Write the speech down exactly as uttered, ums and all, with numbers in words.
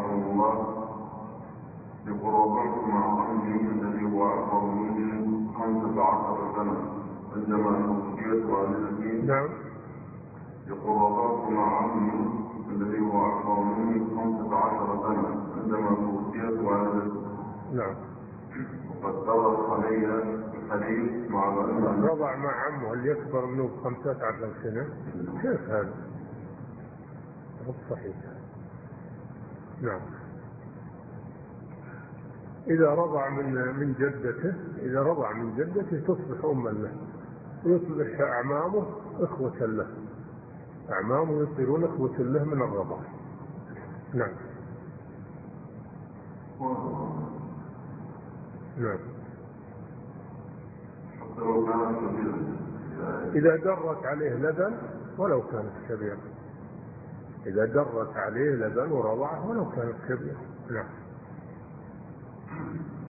رحمه الله يقول رضعت مع عمي الذي هو أكبر مني خمسة عشر سنة عندما توفيت والدتي. نعم. يقول رضعت مع عمي الذي هو أكبر مني خمسة عشر سنة عندما توفيت والدتي. نعم. وقد درس علي الحديث مع العلم. رضع مع عمه اللي يكبر منه بخمسة عشر سنة، كيف هذا؟ مو صحيح. نعم. إذا رضع من من جدته إذا رضع من جدته تصبح أما له، ويصبح أعمامه إخوة له، أعمامه يصيرون إخوة له من الرضع. نعم. نعم. إذا درت عليه لبن ولو كانت كبيرة، إذا درت عليه لبن ورضعه ولو كانت كبيرة. نعم.